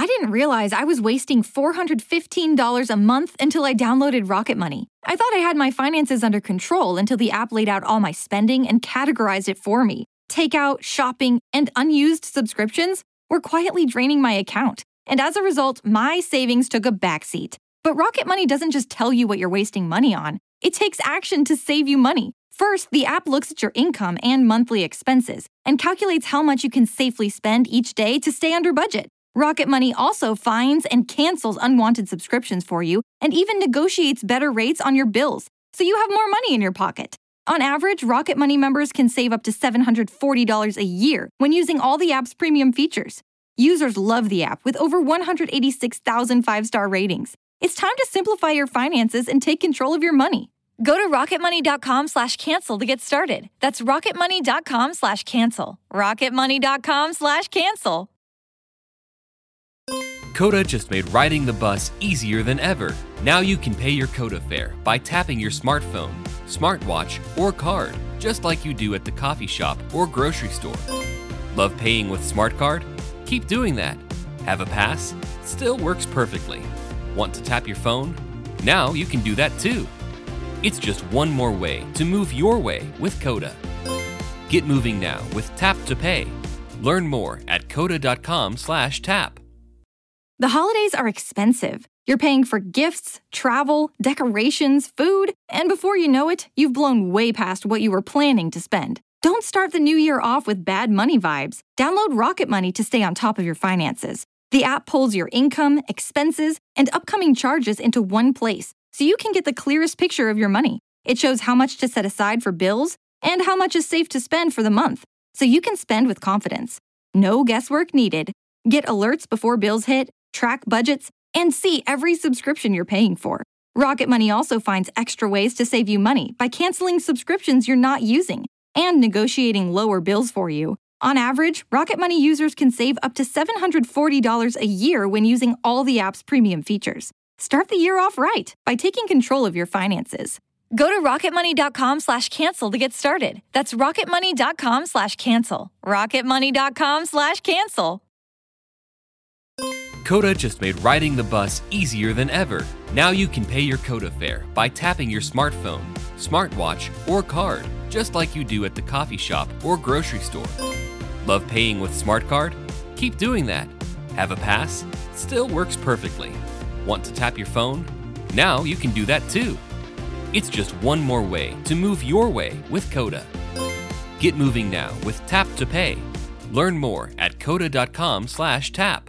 I didn't realize I was wasting $415 a month until I downloaded Rocket Money. I thought I had my finances under control until the app laid out all my spending and categorized it for me. Takeout, shopping, and unused subscriptions were quietly draining my account. And as a result, my savings took a backseat. But Rocket Money doesn't just tell you what you're wasting money on. It takes action to save you money. First, the app looks at your income and monthly expenses and calculates how much you can safely spend each day to stay under budget. Rocket Money also finds and cancels unwanted subscriptions for you and even negotiates better rates on your bills, so you have more money in your pocket. On average, Rocket Money members can save up to $740 a year when using all the app's premium features. Users love the app with over 186,000 five-star ratings. It's time to simplify your finances and take control of your money. Go to rocketmoney.com/cancel to get started. That's rocketmoney.com/cancel. rocketmoney.com/cancel. Coda just made riding the bus easier than ever. Now you can pay your Coda fare by tapping your smartphone, smartwatch, or card, just like you do at the coffee shop or grocery store. Love paying with Smart Card? Keep doing that. Have a pass? Still works perfectly. Want to tap your phone? Now you can do that too. It's just one more way to move your way with Coda. Get moving now with Tap to Pay. Learn more at coda.com/tap. The holidays are expensive. You're paying for gifts, travel, decorations, food, and before you know it, you've blown way past what you were planning to spend. Don't start the new year off with bad money vibes. Download Rocket Money to stay on top of your finances. The app pulls your income, expenses, and upcoming charges into one place, so you can get the clearest picture of your money. It shows how much to set aside for bills and how much is safe to spend for the month, so you can spend with confidence. No guesswork needed. Get alerts before bills hit, track budgets, and see every subscription you're paying for. Rocket Money also finds extra ways to save you money by canceling subscriptions you're not using and negotiating lower bills for you. On average, Rocket Money users can save up to $740 a year when using all the app's premium features. Start the year off right by taking control of your finances. Go to rocketmoney.com/cancel to get started. That's rocketmoney.com/cancel. rocketmoney.com/cancel. Coda just made riding the bus easier than ever. Now you can pay your Coda fare by tapping your smartphone, smartwatch, or card, just like you do at the coffee shop or grocery store. Love paying with Smart Card? Keep doing that. Have a pass? Still works perfectly. Want to tap your phone? Now you can do that too. It's just one more way to move your way with Coda. Get moving now with Tap to Pay. Learn more at coda.com/tap.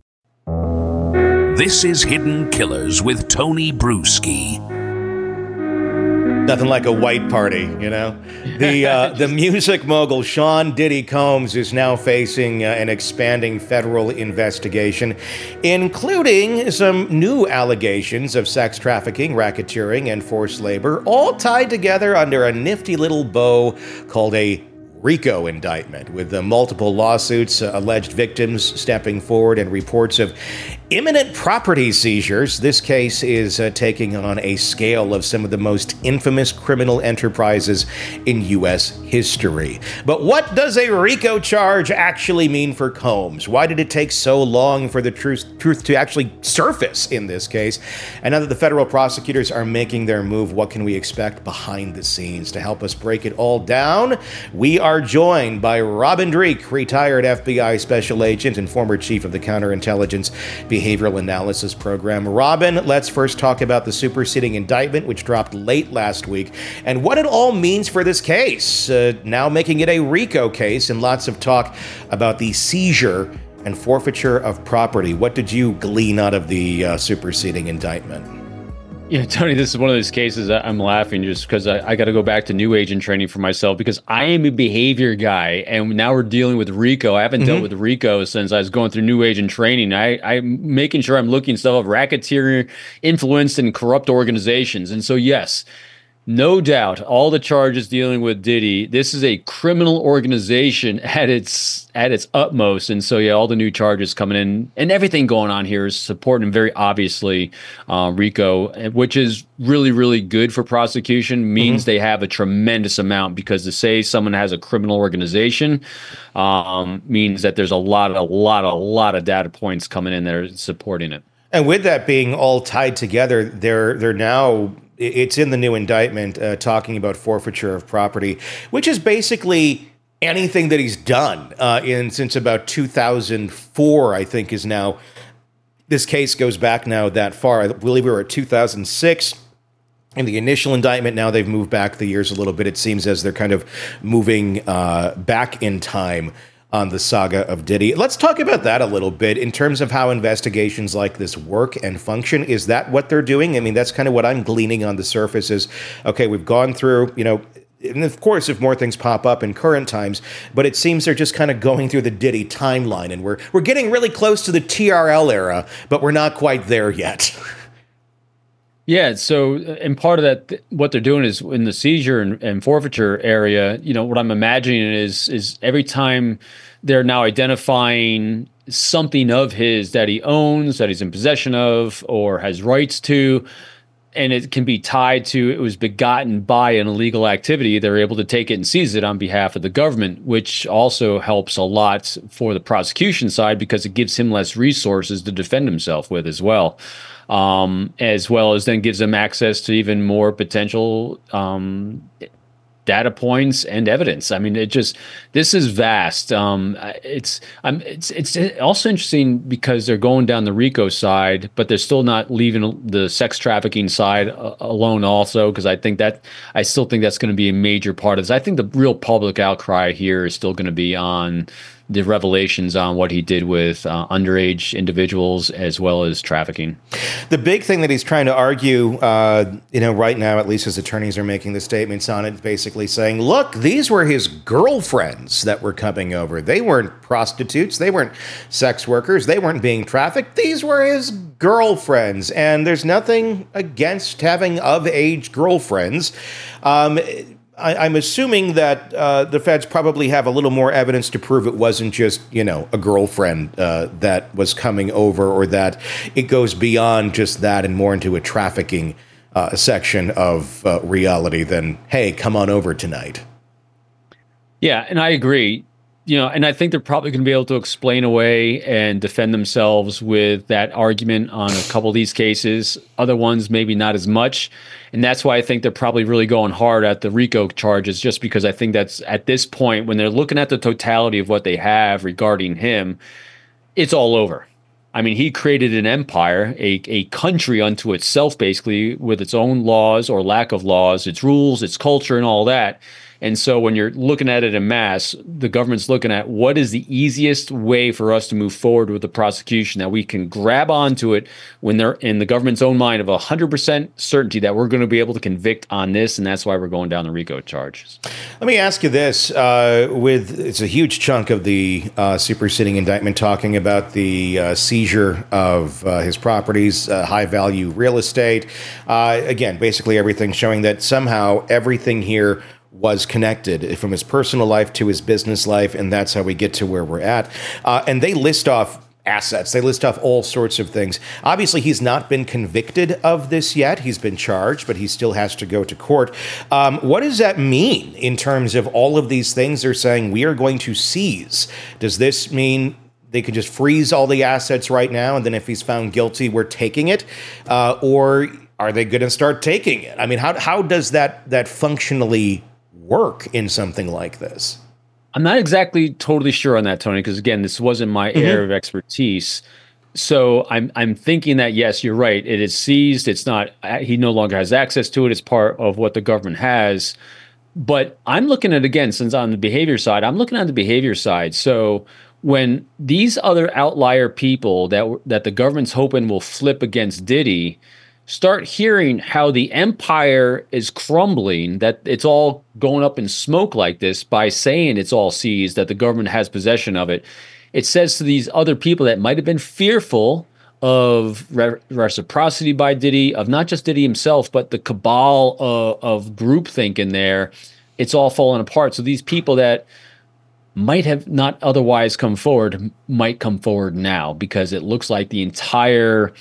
This is Hidden Killers with Tony Bruschi. Nothing like a white party, you know? The music mogul Sean Diddy Combs is now facing an expanding federal investigation, including some new allegations of sex trafficking, racketeering, and forced labor, all tied together under a nifty little bow called a RICO indictment, with the multiple lawsuits, alleged victims stepping forward, and reports of imminent property seizures. This case is taking on a scale of some of the most infamous criminal enterprises in U.S. history. But what does a RICO charge actually mean for Combs? Why did it take so long for the truth to actually surface in this case? And now that the federal prosecutors are making their move, what can we expect behind the scenes? To help us break it all down, we are joined by Robin Dreeke, retired FBI special agent and former chief of the Counterintelligence Behavioral Analysis Program. Robin, let's first talk about the superseding indictment, which dropped late last week, and what it all means for this case, now making it a RICO case, and lots of talk about the seizure and forfeiture of property. What did you glean out of the superseding indictment? Yeah, Tony, this is one of those cases that I'm laughing just because I got to go back to new agent training for myself, because I am a behavior guy, and now we're dealing with RICO. I haven't dealt with RICO since I was going through new agent training. I'm making sure I'm looking stuff up, racketeering, influenced, and corrupt organizations. And so, yes, No doubt, all the charges dealing with Diddy, this is a criminal organization at its utmost, and so yeah, all the new charges coming in and everything going on here is supporting very obviously RICO, which is really, really good for prosecution. Means they have a tremendous amount, because to say someone has a criminal organization means that there's a lot of data points coming in there supporting it. And with that being all tied together, they're now. It's in the new indictment talking about forfeiture of property, which is basically anything that he's done since about 2004, I think, is now. This case goes back now that far. I believe we were at 2006 in the initial indictment. Now they've moved back the years a little bit, it seems, as they're kind of moving back in time on the saga of Diddy. Let's talk about that a little bit in terms of how investigations like this work and function. Is that what they're doing? I mean, that's kind of what I'm gleaning on the surface is, okay, we've gone through, and of course, if more things pop up in current times, but it seems they're just kind of going through the Diddy timeline, and we're getting really close to the TRL era, but we're not quite there yet. Yeah, so and part of that, what they're doing is in the seizure and forfeiture area. What I'm imagining is every time they're now identifying something of his that he owns, that he's in possession of, or has rights to, and it can be tied to it was begotten by an illegal activity, they're able to take it and seize it on behalf of the government, which also helps a lot for the prosecution side because it gives him less resources to defend himself with as well. As well as then gives them access to even more potential data points and evidence. I mean, this is vast. It's also interesting because they're going down the RICO side, but they're still not leaving the sex trafficking side alone also, because I still think that's going to be a major part of this. I think the real public outcry here is still going to be on the revelations on what he did with underage individuals as well as trafficking. The big thing that he's trying to argue, right now, at least his attorneys are making the statements on it, basically saying, look, these were his girlfriends that were coming over. They weren't prostitutes. They weren't sex workers. They weren't being trafficked. These were his girlfriends. And there's nothing against having of-age girlfriends. I'm assuming that the feds probably have a little more evidence to prove it wasn't just, a girlfriend that was coming over, or that it goes beyond just that and more into a trafficking section of reality than, hey, come on over tonight. Yeah, and I agree. And I think they're probably going to be able to explain away and defend themselves with that argument on a couple of these cases. Other ones, maybe not as much. And that's why I think they're probably really going hard at the RICO charges, just because I think that's at this point, when they're looking at the totality of what they have regarding him, it's all over. I mean, he created an empire, a country unto itself, basically, with its own laws or lack of laws, its rules, its culture, and all that. And so when you're looking at it en masse, the government's looking at what is the easiest way for us to move forward with the prosecution, that we can grab onto it when they're in the government's own mind of 100% certainty that we're going to be able to convict on this. And that's why we're going down the RICO charges. Let me ask you this. It's a huge chunk of the superseding indictment talking about the seizure of his properties, high value real estate. Again, basically everything showing that somehow everything here was connected from his personal life to his business life, and that's how we get to where we're at. And they list off assets. They list off all sorts of things. Obviously, he's not been convicted of this yet. He's been charged, but he still has to go to court. What does that mean in terms of all of these things they're saying we are going to seize? Does this mean they could just freeze all the assets right now, and then if he's found guilty, we're taking it? Or are they going to start taking it? I mean, how does that functionally work in something like this? I'm not exactly totally sure on that, Tony, because again, this wasn't my area of expertise. So I'm thinking that, yes, you're right. It is seized. It's not, he no longer has access to it. It's part of what the government has. But I'm looking at, again, since on the behavior side, I'm looking at the behavior side. So when these other outlier people that the government's hoping will flip against Diddy start hearing how the empire is crumbling, that it's all going up in smoke like this by saying it's all seized, that the government has possession of it, it says to these other people that might have been fearful of reciprocity by Diddy, of not just Diddy himself, but the cabal of groupthink in there. It's all falling apart. So these people that might have not otherwise come forward might come forward now, because it looks like the entire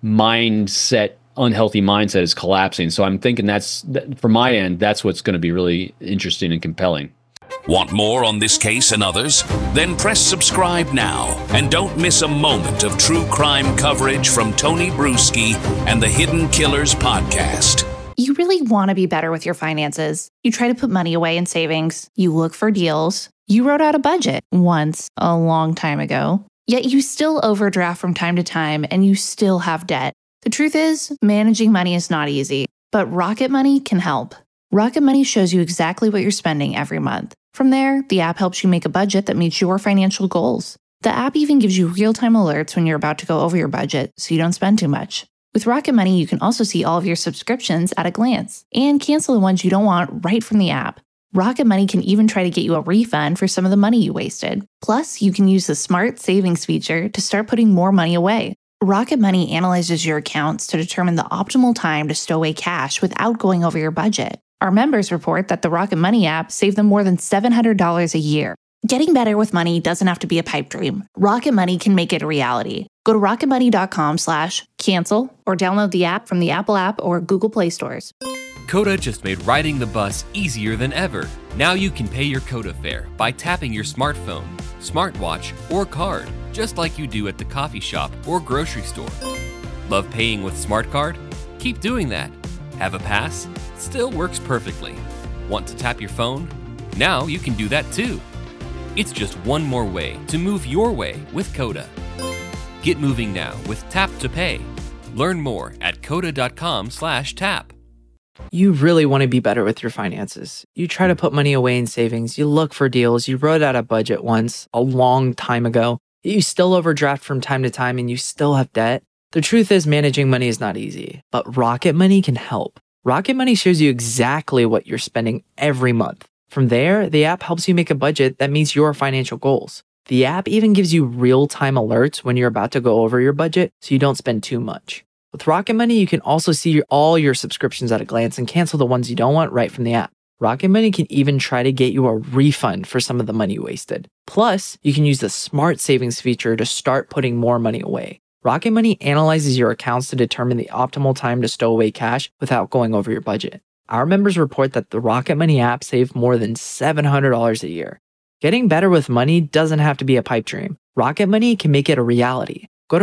unhealthy mindset is collapsing. So I'm thinking from my end, that's what's going to be really interesting and compelling. Want more on this case and others? Then press subscribe now and don't miss a moment of true crime coverage from Tony Bruschi and the Hidden Killers podcast. You really want to be better with your finances. You try to put money away in savings. You look for deals. You wrote out a budget once a long time ago, yet you still overdraft from time to time and you still have debt. The truth is, managing money is not easy, but Rocket Money can help. Rocket Money shows you exactly what you're spending every month. From there, the app helps you make a budget that meets your financial goals. The app even gives you real-time alerts when you're about to go over your budget, so you don't spend too much. With Rocket Money, you can also see all of your subscriptions at a glance and cancel the ones you don't want right from the app. Rocket Money can even try to get you a refund for some of the money you wasted. Plus, you can use the Smart Savings feature to start putting more money away. Rocket Money analyzes your accounts to determine the optimal time to stow away cash without going over your budget. Our members report that the Rocket Money app saved them more than $700 a year. Getting better with money doesn't have to be a pipe dream. Rocket Money can make it a reality. Go to rocketmoney.com/cancel or download the app from the Apple App or Google Play stores. Coda just made riding the bus easier than ever. Now you can pay your Coda fare by tapping your smartphone, smartwatch, or card, just like you do at the coffee shop or grocery store. Love paying with Smart Card? Keep doing that. Have a pass? Still works perfectly. Want to tap your phone? Now you can do that too. It's just one more way to move your way with Coda. Get moving now with Tap to Pay. Learn more at coda.com/tap. You really want to be better with your finances. You try to put money away in savings. You look for deals. You wrote out a budget once a long time ago. You still overdraft from time to time and you still have debt. The truth is, managing money is not easy, but Rocket Money can help. Rocket Money shows you exactly what you're spending every month. From there, the app helps you make a budget that meets your financial goals. The app even gives you real-time alerts when you're about to go over your budget so you don't spend too much. With Rocket Money, you can also see all your subscriptions at a glance and cancel the ones you don't want right from the app. Rocket Money can even try to get you a refund for some of the money you wasted. Plus, you can use the Smart Savings feature to start putting more money away. Rocket Money analyzes your accounts to determine the optimal time to stow away cash without going over your budget. Our members report that the Rocket Money app saved more than $700 a year. Getting better with money doesn't have to be a pipe dream. Rocket Money can make it a reality. Go to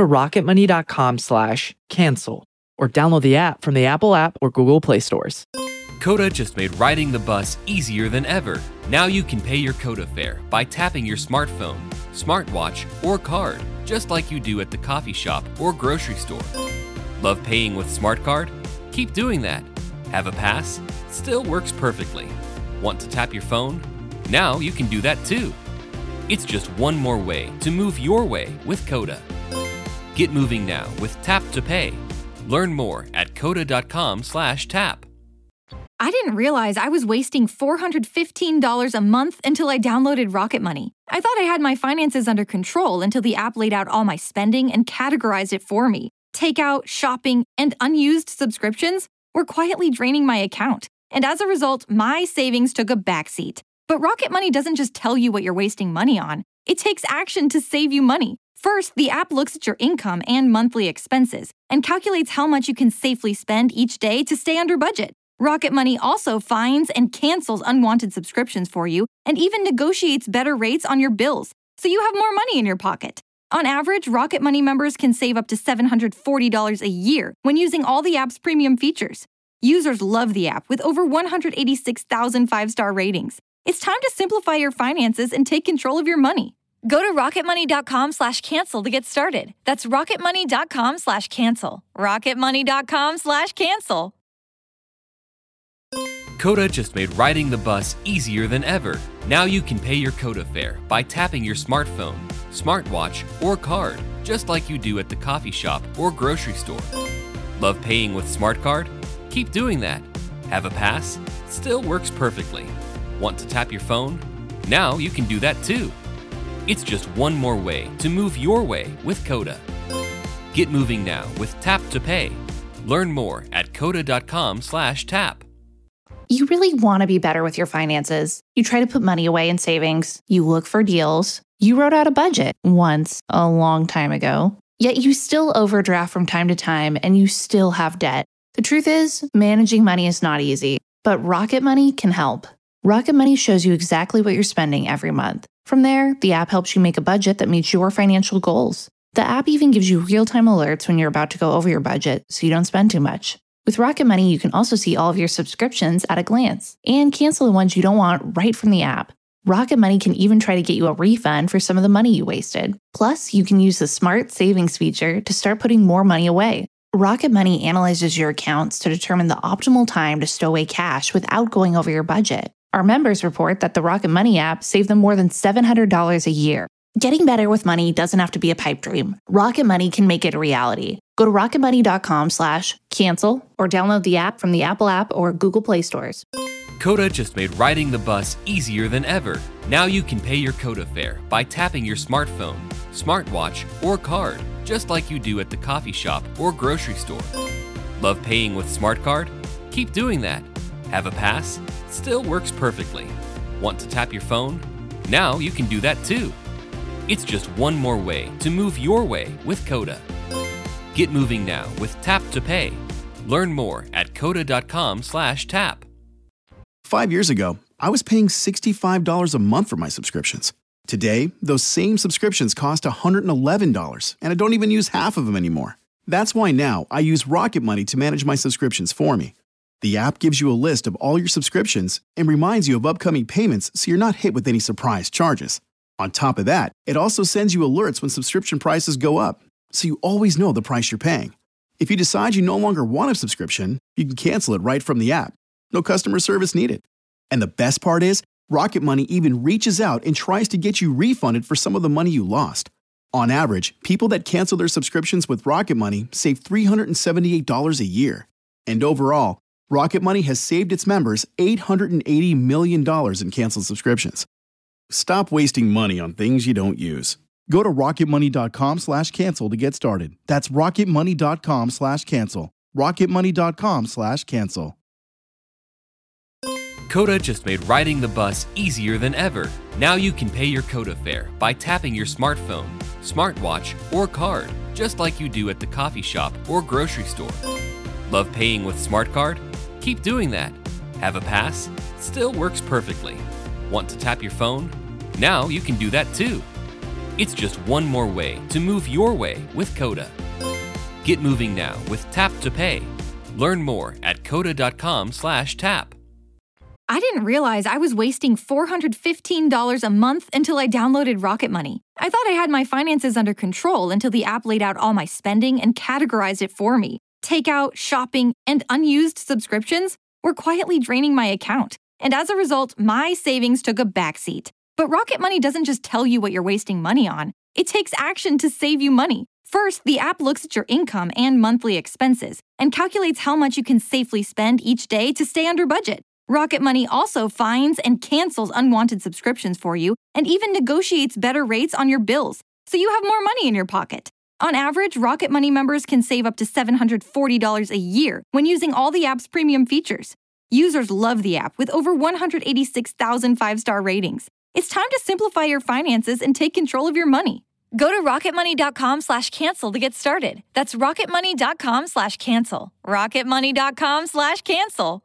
rocketmoney.com/cancel or download the app from the Apple App or Google Play stores. Coda just made riding the bus easier than ever. Now you can pay your Coda fare by tapping your smartphone, smartwatch, or card, just like you do at the coffee shop or grocery store. Love paying with Smart Card? Keep doing that. Have a pass? Still works perfectly. Want to tap your phone? Now you can do that too. It's just one more way to move your way with Coda. Get moving now with Tap to Pay. Learn more at coda.com/tap. I didn't realize I was wasting $415 a month until I downloaded Rocket Money. I thought I had my finances under control until the app laid out all my spending and categorized it for me. Takeout, shopping, and unused subscriptions were quietly draining my account. And as a result, my savings took a backseat. But Rocket Money doesn't just tell you what you're wasting money on. It takes action to save you money. First, the app looks at your income and monthly expenses and calculates how much you can safely spend each day to stay under budget. Rocket Money also finds and cancels unwanted subscriptions for you and even negotiates better rates on your bills, so you have more money in your pocket. On average, Rocket Money members can save up to $740 a year when using all the app's premium features. Users love the app with over 186,000 five-star ratings. It's time to simplify your finances and take control of your money. Go to rocketmoney.com/cancel to get started. That's rocketmoney.com/cancel. rocketmoney.com/cancel. Coda just made riding the bus easier than ever. Now you can pay your Coda fare by tapping your smartphone, smartwatch, or card, just like you do at the coffee shop or grocery store. Love paying with Smart Card? Keep doing that. Have a pass? Still works perfectly. Want to tap your phone? Now you can do that too. It's just one more way to move your way with Coda. Get moving now with Tap to Pay. Learn more at coda.com/tap. You really want to be better with your finances. You try to put money away in savings. You look for deals. You wrote out a budget once a long time ago. Yet you still overdraft from time to time and you still have debt. The truth is, managing money is not easy, but Rocket Money can help. Rocket Money shows you exactly what you're spending every month. From there, the app helps you make a budget that meets your financial goals. The app even gives you real-time alerts when you're about to go over your budget so you don't spend too much. With Rocket Money, you can also see all of your subscriptions at a glance and cancel the ones you don't want right from the app. Rocket Money can even try to get you a refund for some of the money you wasted. Plus, you can use the Smart Savings feature to start putting more money away. Rocket Money analyzes your accounts to determine the optimal time to stow away cash without going over your budget. Our members report that the Rocket Money app saved them more than $700 a year. Getting better with money doesn't have to be a pipe dream. Rocket Money can make it a reality. Go to rocketmoney.com/cancel or download the app from the Apple App or Google Play stores. Coda just made riding the bus easier than ever. Now you can pay your Coda fare by tapping your smartphone, smartwatch, or card, just like you do at the coffee shop or grocery store. Love paying with Smart Card? Keep doing that. Have a pass? Still works perfectly. Want to tap your phone? Now you can do that too. It's just one more way to move your way with Coda. Get moving now with Tap to Pay. Learn more at coda.com/tap. 5 years ago, I was paying $65 a month for my subscriptions. Today, those same subscriptions cost $111, and I don't even use half of them anymore. That's why now I use Rocket Money to manage my subscriptions for me. The app gives you a list of all your subscriptions and reminds you of upcoming payments so you're not hit with any surprise charges. On top of that, it also sends you alerts when subscription prices go up, so you always know the price you're paying. If you decide you no longer want a subscription, you can cancel it right from the app. No customer service needed. And the best part is, Rocket Money even reaches out and tries to get you refunded for some of the money you lost. On average, people that cancel their subscriptions with Rocket Money save $378 a year. And overall, Rocket Money has saved its members $880 million in canceled subscriptions. Stop wasting money on things you don't use. Go to rocketmoney.com/cancel to get started. That's rocketmoney.com/cancel. rocketmoney.com/cancel. Coda just made riding the bus easier than ever. Now you can pay your Coda fare by tapping your smartphone, smartwatch, or card, just like you do at the coffee shop or grocery store. Love paying with Smart Card? Keep doing that. Have a pass? Still works perfectly. Want to tap your phone? Now you can do that too. It's just one more way to move your way with Coda. Get moving now with Tap to Pay. Learn more at coda.com/tap. I didn't realize I was wasting $415 a month until I downloaded Rocket Money. I thought I had my finances under control until the app laid out all my spending and categorized it for me. Takeout, shopping, and unused subscriptions were quietly draining my account. And as a result, my savings took a backseat. But Rocket Money doesn't just tell you what you're wasting money on. It takes action to save you money. First, the app looks at your income and monthly expenses and calculates how much you can safely spend each day to stay under budget. Rocket Money also finds and cancels unwanted subscriptions for you and even negotiates better rates on your bills, so you have more money in your pocket. On average, Rocket Money members can save up to $740 a year when using all the app's premium features. Users love the app with over 186,000 five-star ratings. It's time to simplify your finances and take control of your money. Go to rocketmoney.com/cancel to get started. That's rocketmoney.com/cancel. rocketmoney.com/cancel.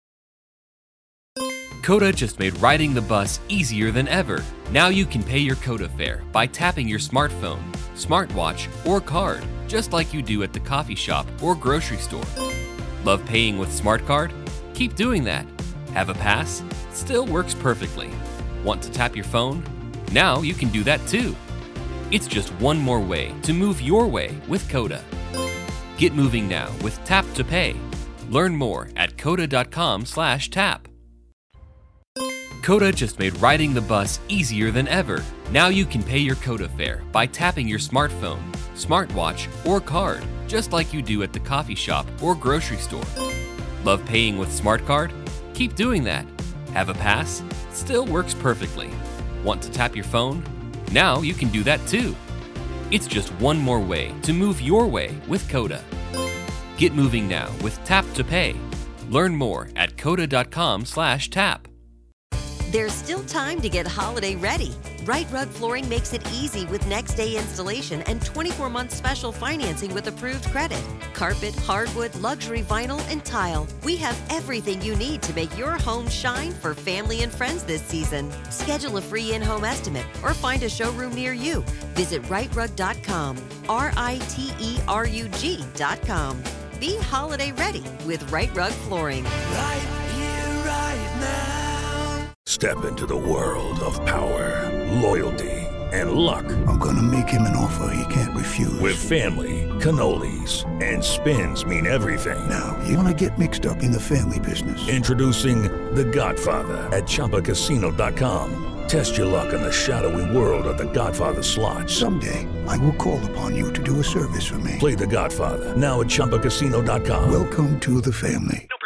Coda just made riding the bus easier than ever. Now you can pay your Coda fare by tapping your smartphone, smartwatch, or card, just like you do at the coffee shop or grocery store. Love paying with Smart Card? Keep doing that. Have a pass? Still works perfectly. Want to tap your phone? Now you can do that too. It's just one more way to move your way with Coda. Get moving now with Tap to Pay. Learn more at coda.com/tap. Coda just made riding the bus easier than ever. Now you can pay your Coda fare by tapping your smartphone, smartwatch, or card, just like you do at the coffee shop or grocery store. Love paying with Smart Card? Keep doing that. Have a pass? Still works perfectly. Want to tap your phone? Now you can do that too. It's just one more way to move your way with Coda. Get moving now with Tap to Pay. Learn more at coda.com/tap. There's still time to get holiday ready. Right Rug Flooring makes it easy with next day installation and 24-month special financing with approved credit. Carpet, hardwood, luxury vinyl, and tile. We have everything you need to make your home shine for family and friends this season. Schedule a free in-home estimate or find a showroom near you. Visit rightrug.com, RITERUG.com. Be holiday ready with Right Rug Flooring. Right here, right now. Step into the world of power, loyalty, and luck. I'm gonna make him an offer he can't refuse. With family, cannolis, and spins mean everything. Now, you wanna get mixed up in the family business. Introducing The Godfather at ChumbaCasino.com. Test your luck in the shadowy world of The Godfather slot. Someday, I will call upon you to do a service for me. Play The Godfather now at ChumbaCasino.com. Welcome to the family. No